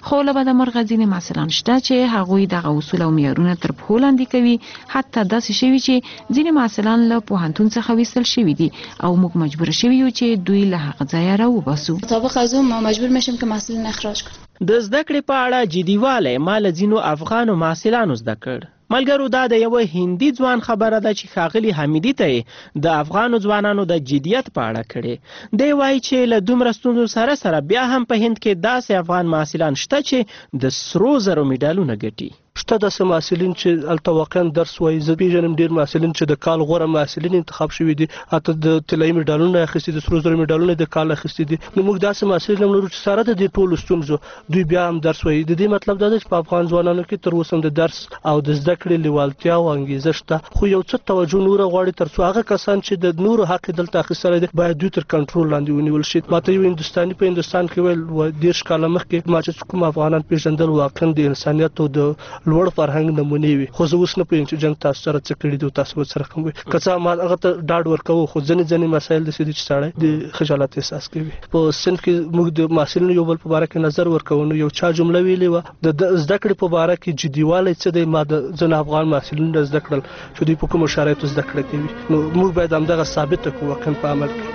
خو له بده مرغه ځینې محصلان شته چې هغوی دغه اصول او معیارونه تر پښو لاندې کوي. حتی داسې شوي چې ځینې محصلان له پوهنتون څخه ویستل شوي دي او موږ مجبور شوي یو چې دوی له هغه ځایه راوباسو. مطابق از اون ما مجبور میشیم که محصلین اخراج کنیم. د زده کړې په اړه جديوالی ما له ځینو افغانو محصلانو زده کړ. ملګرو دا د یو هندي ځوان خبره ده چې ښاغلي حمیدي ته د افغانو ځوانانو د جدیت په اړه کړي. دی وایي چې له دومره ستونزو سره بیا هم په هند کې داسې افغان محصلان شته چې د سرو زرو میډالونه ګټي. شته داسې محصلین چې هلته واقعا درس وایي. زه پېژنم ډېر محصلین چې د کال غوره محصلین انتخاب شوي دي، حتی د طلایي میډالونه اخیستي دي، سرو زرو میډالونه د کال اخیستي دي. نو موږ داسې محصلین هم لرو چې سره د دې ټولو ستونزو دوی بیا هم درس وایي. د دې مطلب دا دی چې په افغان ځوانانو کې تر اوسه هم د درس او د زده کړې لیوالتیا او انګیزه شته، خو یو څه توجه نوره غواړي تر څو هغه کسان چې د نورو حق دلته اخیستلی دی باید دوی تر کنټرول لاندې ونیول شي. ماته یو هندوستاني په هندوستان کې ویل 10 کاله مخکې ما چې کوم افغانان پېژندل واقعا د انسانیت او د لوړ فرهنګ نمونې وي، خو زه اوس نه پوهېږم چې جنګ تاسو سره څه کړي دي او تاسو به سره کوم وي. که څه ما هغه ته ډاډ ورکوو، خو ځینې مسایل داسې دي چې سړی د خجالت احساس کوي. په صنف کې موږ د محصلینو یو بل په باره کې نظر ورکوو. نو یو چا جمله ویلې وه د زده کړې په باره کې جديوالی څه دی. ما د ځینو افغان محصلینو زده کړل چې دوی په کومو شرایطو زده کړه کوي. نو موږ باید همدغه ثابته کړو واقعا په عمل کې.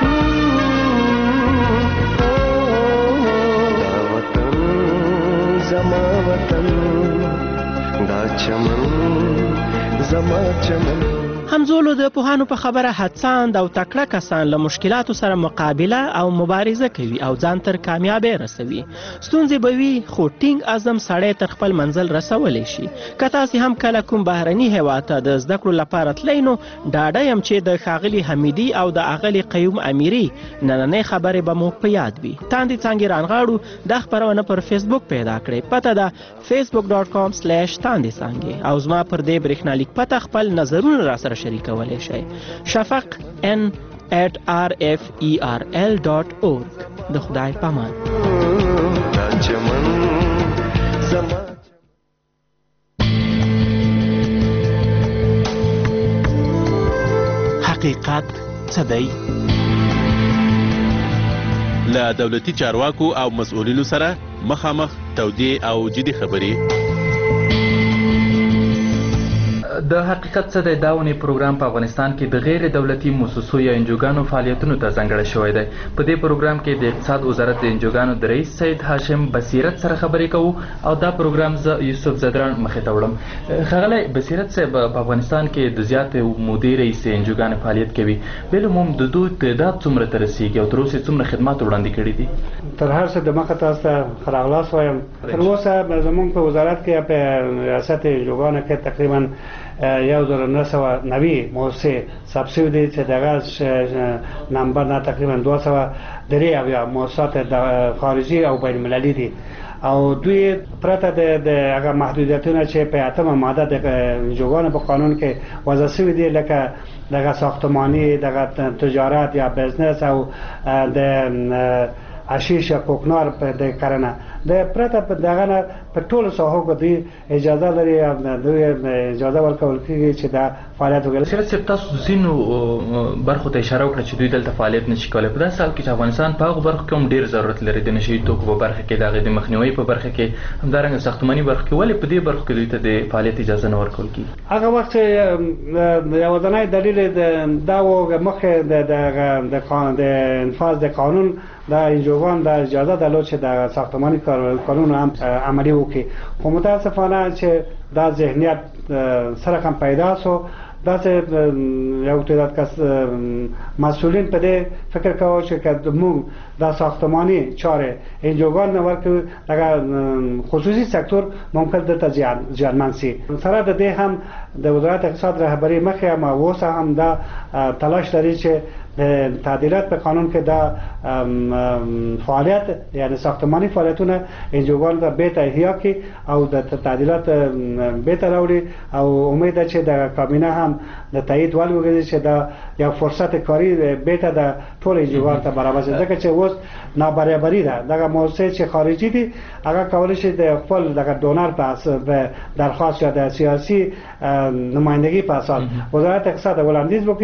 زما وطن دا چمن زما چمن. همزولو د پوهانو په خبره هڅاند او تکړه کسان له مشکلاتو سره مقابله او مبارزه کوي او ځان تر کامیابی رسوي. ستونزې به وي خو ټینګ عزم سړی تر خپل منزل رسولی شي. که تاسې هم کله کوم بهرني هیواد ته د زده کړو لپاره تلئ نو ډاډه یم چې د ښاغلي حمیدي او د اغلې قیوم امیري نننۍ خبرې به مو په یاد وي. تاندې څانګې رانغاړو دا خپرونه پر فیسبوک پیدا کړئ. پته ده facebook.com/تاندې او زما پر دې برېښنالیک پته خپل نظرونه راسره شریکولی شئ. شفق n@rferl.org. د خدای پامان. حقیقت څه دی؟ له دولتي چارواکو او مسؤلینو سره مخامخ تودې او جدي خبرې. د حقیقت څه دی داونې پروګرام په افغانستان کې د غیر دولتي مؤسسو یا انجوګانو فعالیتونو ته ځانګړی شوی دی. په دې پروګرام کې د اقتصاد وزارت د انجوګانو د رئیس سید هاشم بصیرت سره خبرې کوو او دا پروګرام زه یوسف زدران مخې ته وړم. ښاغلی بصیرت صاحب، په افغانستان کې د زیاتې مودې راهیسې انجوګانې فعالیت کوي. بالعموم د دوی تعداد څومره ته رسیږي او تر اوسه څومره خدمات وړاندې کړي دي؟ تر هر څه دمخه تاسو ته ښه راغلاست وایم. تر اوسه زموږ په وزارت کې په ریاست انجوګانو کې تقریبا 1990 مؤسسه ثبت شوي دي چې دغه نمبر نه تقریبا 203 مؤسسات خارجي او بین المللي دي او دوی پرته د هغه محدودیتونه چې په 8 ماده د انجوګانو په قانون کې وضع شوي دي، لکه دغه ساختمانی، دغه تجارت یا بزنس او د حشیش یا کوکنار په کرنه د پرته په دغه نه په ټولو ساحو کې دوی اجازه لري او دوی اجازه ورکول کېږي چې دا فعالیت وکړي. سره صرف تاسو ځینو برخو ته اشاره وکړه چې دوی دلته فعالیت نشي کولی. په داسې حال کې چې افغانستان په هغو برخو کې هم ډېر ضرورت لري، د نشهیي توکو په برخه کې، د هغې د مخنیوي په برخه کې، همدارنګه ساختماني برخه کې، ولې په دې برخو کې دوی ته د فعالیت اجازه نه ورکول کېږي؟ هغه وخت یوازینی دلیل دا و مخکې د انفاذ د قانون دا انجوګان د اجازه درلود چې د ساختماني کارونو هم عملي وکړي، خو متاسفانه چې دا ذهنیت سره هم پیدا شو. داسې یو تعداد کس مسئولین په دې فکر کوي چې موږ دا ساختماني چارې انجوګان نه ورکړو، دغه خصوصي سکتور ممکن دلته زیانمن شي. سره د دې هم د وزارت اقتصاد رهبري مخې هم اوس هم دا تلاش لري چې د تعدیلات په قانون کې دا فعالیت یعنی ساختماني فعالیتونه انجوګان ته به احیا کړي او د تعدیلات به ته راوړي او امید ده چې د کابینه هم د تایید ول وګړي چې دا یو فرصت کاری به ته د ټول انجوګان ته برابر شي، ځکه چې اوس نابرابری ده. دغه مؤسسې چې خارجي دي هغه کولی شي د خپل دغه ډونر په درخواست یا د سیاسي نمایندګي په اساس وزارت اقتصاد وړاندیز وکړي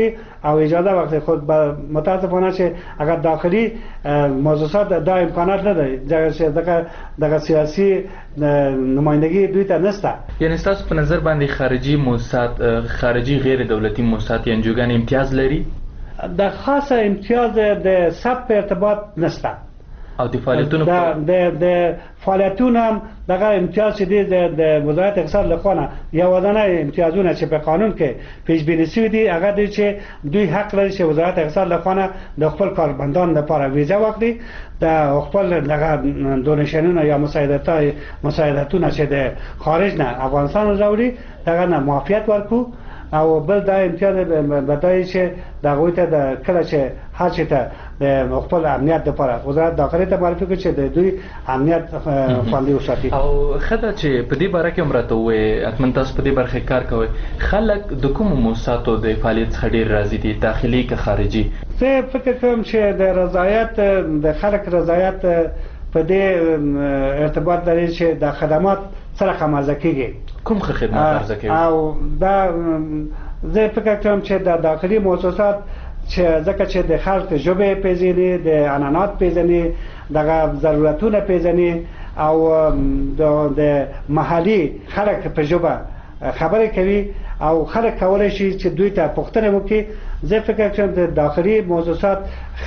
او اجازه وقتی خود متاسفانه چې اگر داخلی موضوعات دا امکانات نداره دغه سیاسی نمایندگی دوی ته نشته. یعنی تاسو په نظر باندې خارجي موسسات خارجي غیر دولتي موسسات یا انجوګان امتیاز لري؟ د خاصه امتیاز د ثبت ارتباط نشته او د فعالیتونو د فعالیتونو هم دغه امتیاز چې د وزارت اقتصاد لخوا یا ودانه امتیازونه چې په قانون کې پیش بینی شوی دي هغه دي چې دوی حق لري چې وزارت اقتصاد لخوا د خپل کارمندان لپاره ویزا واخلي د خپل دغه دونیشنونه یا مساعدتونه چې د خارج نه افغانستان راوړي دغه نه معافیت ورکو او بل دا امتیاز بدای چې دغه ته د کله چې هر چې ته د خپل امنیت لپاره وزارت داخلي ته معرفي کوي چې د دوی امنیت خوندي وساتي. او خدای چې په دې باره کې امرته وي اتمن تاسو په دې برخه کار کوي خلک د کوم موسساتو د فعالیت څخه ډیر راضي دي داخلي که خارجي؟ زه فکر کوم چې د رضایت د خلک رضایت په دې ارتباط لري چې د خدمات سره خمازه کیږي. کوم خدمات عرضه کوي؟ او دا زه فکر کوم چې د داخلي مؤسسات چې ځکه چې د خلک ژبه پیژني د عنعنات پیژني دغه ضرورتونه پیژني او د محلي خلک په ژبه خبرې کوي او خلک کولای شي چې دوی ته پوښتنه وکړي. زه فکر کوم د داخلي مؤسسات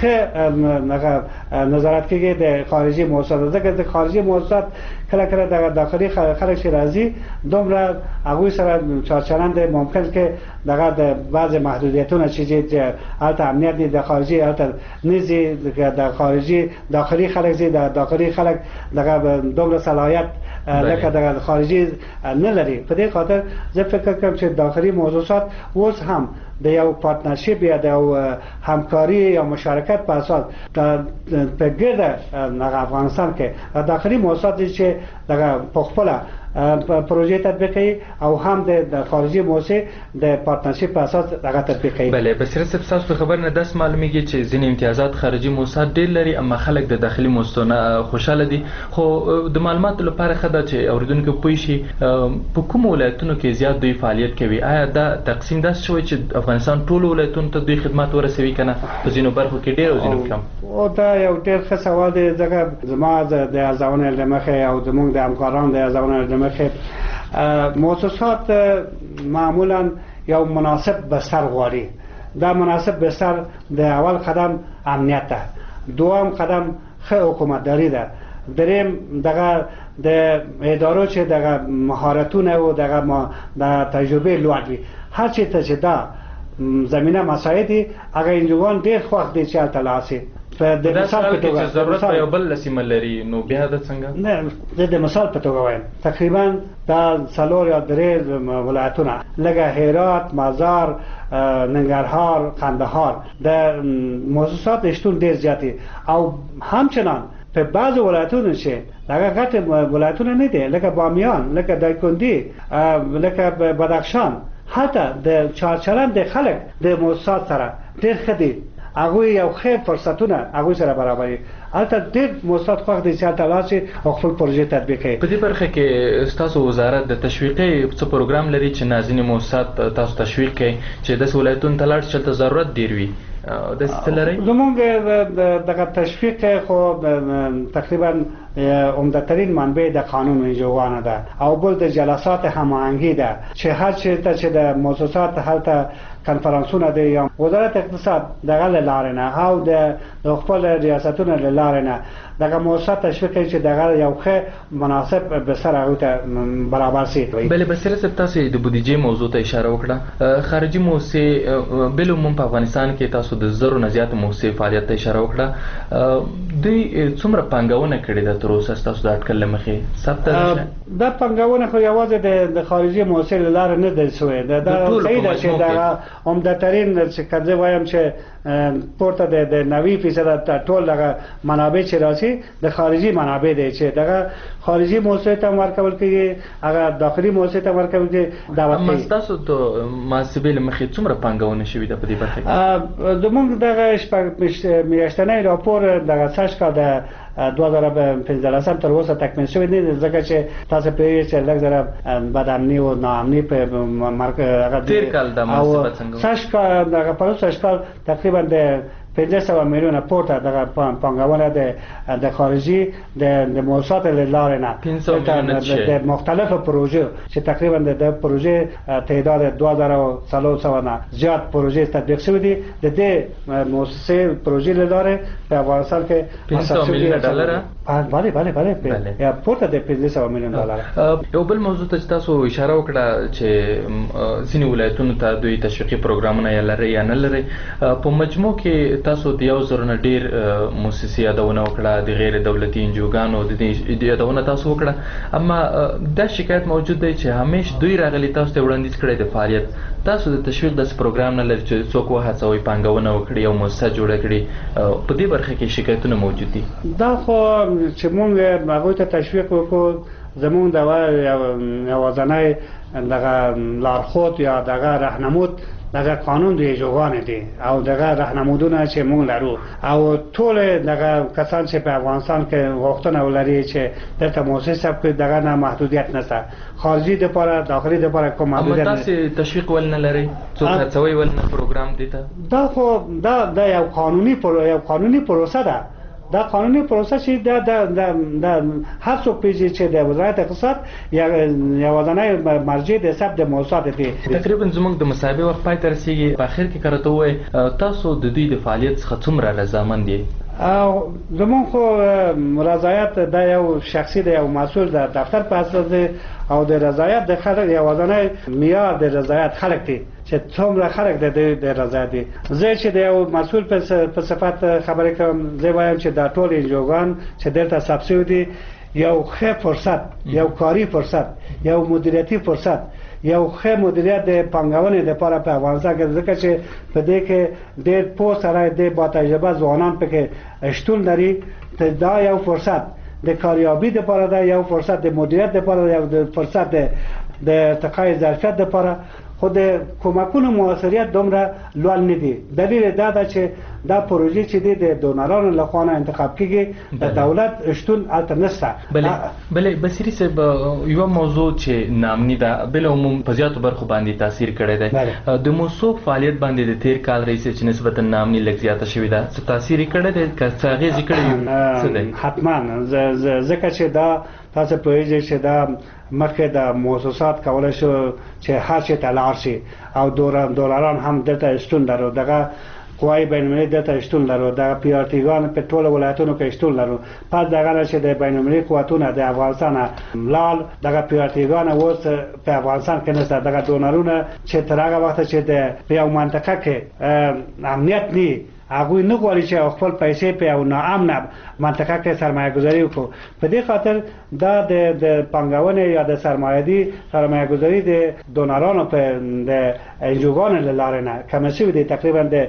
نظارت کوي د خارجي مؤسسات ځکه د خارجي مؤسسات کله کله د داخلي خلک چې راځي دومره هغه سره چارچرند ممکن کې دغه د بعض محدودیتونه چې البته امنیت دي د خارجي البته نزي د خارجي داخلي خلک زی د داخلي خلک دغه دومره صلاحیت لکه د خارجي نه لري. په دې خاطر زه فکر کوم چې داخلي موضوعات اوس هم د یو پارتنرشپ یا د همکاري یا مشارکت په اساس په ګرد افغانستان کې داخلي موسسات چې دغه په خپل پروژې تطبیق کوي او هم د خارجي موسسه د پارتنرشپ په اساس دغه تطبیق کوي. بله بصیرت صاحب تاسو خبر نه داس معلومیږي چې ځینې امتیازات خارجي موسسات ډېر لري اما خلک د داخلي موسسو خوشاله دي خو د معلوماتو لپاره خدای چې اوریدونکو پوه شي په کوم ولایتونو کې زیات دوی فعالیت کوي آیا دا تقسیم داس شوی چې افغانستان ټول ولایتونو ته دوی خدمات ورسوي کنه په ځینو برخو کې ډېر او ځینو کم؟ او دا یو ډېر ښه سوال دی ځکه زما د ارزونه لمخه او زموږ د همکارانو د ارزونه لمخه مؤسسات معمولا یو مناسب بستر غواړي. دا مناسب بستر د اول قدم امنیت ده، دوم قدم ښه حکومتداري ده، دریم دغه د ادارو چې دغه مهارتونه او دغه د تجربه لوړ وي. هر چی ته چې دا زمينه مساعدي هغه انجوان ډېر خوښ دي چې تلاسي د مثال په توګه ضرورت یو بل لسیمه لري نو بیا د څنګه نه د مثال په توګه وایم تقریبا دا څلور یا درې ولایتونه لکه هرات، مزار، ننګرهار، قندهار د مؤسسات شتون ډېر زیاتې او همچنان په بعضو ولایتونو چې دغه غټ ولایتونه نه دي لکه بامیان، لکه دایکنډي، لکه بدخشان حتی د چارچرند د خلک د مؤسسات سره ډېر ښه دي. هغه یو ښه فرصتونه هغه سره برابري. البته ډېر مؤسسات خوښ دي چې تلاسي او خپل پروژې تطبیق کوي. په دې برخه کې تاسو وزارت د تشویقي څه پروګرام لري چې نازنین مؤسسات تاسو تشویق کوي چې د ولایتونو ته لاړ شي چې ضرورت ډیر وي د ستلري؟ زموږ دغه تشویق خو تقریبا عمده‌ترین منبع د قانون انجوانه ده او بل د جلسات هماهنګي ده چې هر چیرته چې د مؤسسات هلته کنفرانسونه دي یا وزارت اقتصاد دغه لاره نه او د خپل ریاستونو لاره نه دغه مؤسسات تشویق کوي چې دغه یو ښه مناسب به سره او ته برابر شي. بل بصیرت صاحب تاسو د بودیجې موضوع ته اشاره وکړه. خارجي موسسې بل عموم په افغانستان کې تاسو د زرو نه زیات موسسې فعالیت ته اشاره وکړه. دوی څومره پانګونه کړې ده تر اوسه تاسو د اټکل مخې ثبت دا پانګونه خو یوازې د خارجي موسسې لاره نه ده شوې دا صحیح ده چې دا عمده‌ترین چې کله وایم چې پورته د 90% ټول دغه منابع چې راځي د خارجي منابع دي چې دغه خارجي موسسه ته ورکول کیږي هغه داخلي موسسه ته ورکول کیږي. دا وخت تاسو ته محاسبې لمخې څومره پانګونه شوې ده په دې برخه کې؟ زموږ دغه میاشتنی راپور دغه ساش کا د 2015 تر اوسه تکمیل شوی نه دي ځکه چې تاسو په چې لږ زره بدامني او ناامني په مرکز هغه تیر کال د مناسبت څنګه ساش کا دغه پروسه شپږ تقریبا د 500 میلیون پورته دغه پانګونه د خارجي د موسسات لاره نه د مختلفو پروژو چې تقریبا د پروژې تعداد 2300 نه زیات پروژې تطبیق شوې دي د دې موسسې پروژې لاره په افغانستان کې 500 میلیون ډالر بله یا پورته د 500 میلیون ډالر. یو بل موضوع ته تاسو اشاره وکړه چې ځینې ولایتونو ته دوی تشویقي پروګرامونه یا لري یا نه لري. په مجموع کې تاسو د یو زرو نه ډیر موسسې یادونه وکړه د غیر دولتي انجوګانو د دې یادونه تاسو وکړه، اما دا شکایت موجود دی چې همیش دوی راغلي تاسو ته وړاندیز کړی د فعالیت تاسو د تشویق د پروګرام نه لري چې څوک وهڅوي پانګونه وکړي او موسسه جوړه کړي. په دې برخه کې شکایتونه موجود دي. دا خو چې موږ هغوی ته تشویق وکړو زمونږ د یوازینی دغه لارښود یا دغه راهنمود دغه قانون د انجوګانو دی او دغه راهنمودونه چې موږ لرو او ټول دغه کسان چې په افغانستان کې غوښتنه ولري چې دغه موسسه په دغه نه محدودیت نشته، خارجي د لپاره داخلي د لپاره کوم محدودیت نه. تاسو تشویق ول نه لري څو هڅوي ول نه پروګرام دی ته؟ دا خو دا یو قانوني پروسه ده. دا قانوني پروسه چې دا هر څوک پیژني چې د وزارت اقتصاد یا یوازینی مرجع د حساب د موسسات دی. تقریبا زموږ د مصاحبه وخت پای ته رسیږي. په اخر کې کارته وای تاسو د دوی د فعالیت څخه څومره رضامند دي؟ زمون خو رضایت د یو شخصي د یو مسؤل د دفتر په اساس او د رضایت د خلک یوازینی معیار د رضایت خلک دي چې څومره خلک د رضایت دي. زه چې د یو مسؤل په صفت خبرې کوم، زه وایم چې دا ټول انجوګان چې دلته سبسیډي دي یو ښه فرصت، یو کاری فرصت، یو مدیریتي فرصت، یو ښه مدیریت د پانګونې لپاره په افغانستان کې ځکه چې په دې کې ډېر پوه سړی د با تجربه ځوانان پکې شتون لري. دا یو فرصت د کاریابي لپاره ده، یو فرصت د مدیریت لپاره ده، یو فرصت د ارتقای ظرفیت لپاره. خو د کومکونو موثریت دومره لوړ نه دي. دلیل دا ده چې دا پروژې چې دي د ډونرانو لخوا نه انتخاب کیږي، د دولت شتون البته نشته. بلې بصیري صاحب یو موضوع چې نامني ده بل عموم په زیاتو برخو باندې تاثیر کړی دی. د موسسو فعالیت باندې د تیر کال رئیس چې نسبتا نامني لږ زیاته شوې ده، څه تاثیر کړی دی که څه اغېزې کړې څه دی؟ حتما ځکه چې دا تاسو پوهیږئ چې دا مخکې د موسسات کولای شو چې هر شي ته لاړ شي او دولاران هم دلته شتون لرو، دغه قوای بین‌المللي دلته شتون لرو، دغه پی آر ټیګان په ټولو ولایتونو کې شتون لرو. پس دغه نه چې د بین‌المللي قوتونه د افغانستان لال دغه پی آر ټیګان اوس په افغانستان کې نشته. دغه ډونرونه چې تر هغه وخت چې د یو منطقه کې امنیت نه هغوی نه غواړي چې خپل پیسې په یو ناامنه منطقه کې سرمایه گذاري وکړو. په دې خاطر دا د پانګونې یا د سرمایه گذاري د ډونرانو په د انجوګانو له لارې نه کمه شوې دي، تقریبا د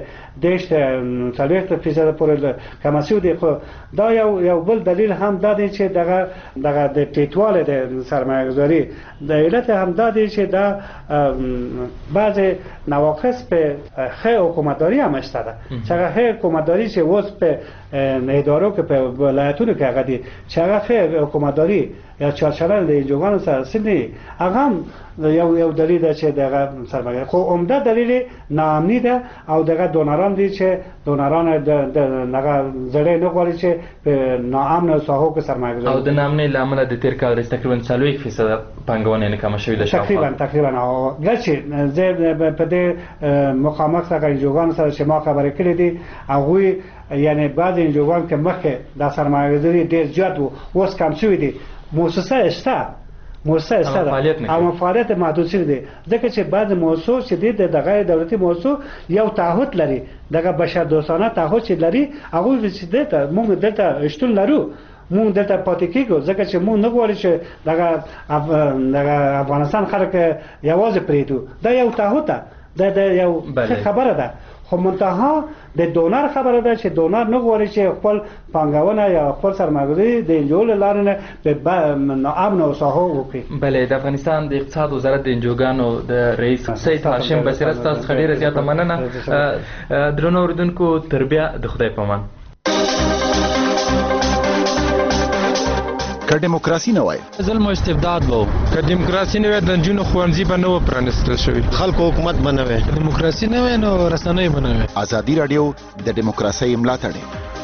40% پورې کمه شوې دي. خو دا یو بل دلیل هم دا دی چې دغه د ټیټواله د سرمایه گذاري د علت هم دا دی چې دا بعض نواقص په ښه حکومتداري هم شته ده. چې هغه ښه حکومتداري چې اوس په ادارو کې په ولایتونو کې هغه دي چې هغه ښه حکومتداري یا چارچلن د انجوګانو سره سني هغه هم یو دلیل ده چې دغه سرمایه خو عمده دلیل ناامني ده او دغه ډونران دي چې ډونران د هغه زړې نه غواړي چې په ناامنه ساحو کې سرمایه گذاري. او د ناامنۍ له امله د تیر کال تقریبا 40% پانګونه نه کمه شوې ده. تقریبا او ګرچې زه په دې مخامخ سره انجوګانو سره چې ما خبرې کړې دي هغوی یعنی بعض انجوګان کې مخکې د سرمایه گذاري ډېر زیات وو اوس کم شوی دي. موسسه شته اما فعالیت محدود شوی دی ځکه چې بعض موسسو چې د غیر دولتي موسسو یو تعهد لري، دغه بشر دوستانه تعهد چې لري هغه چې دته موږ دلته شتون لرو، موږ دلته پاتې کیږو ځکه چې موږ نه غواړو چې دغه افغانستان خلک یوازې پریږدو. دا یو تعهد ده، دا یو خبره ده. خو منتها د ډونر خبره ده چې ډونر نه غواړي چې خپل پانګونه یا خپل سرمایه‌گذاري د انجوګ لارې نه په ناامنه ساحو وکړي. بلې د افغانستان د اقتصاد وزارت د انجوګانو د رئیس سید هاشم بصیرت تاسو څخه ډیره زیاته مننه. درنو اوریدونکو تر بیا د خدای په امان. که دیموکراسي نه وای ظلم او استبداد وو که دیموکراسي نه وای د نجونو ښوونځي به نه و پرانیستل شوي خلکو حکومت به نه وای دیموکراسي نه وای نو رسنۍ به نه وای ازادي راډیو د دیموکراسۍ ملاتړ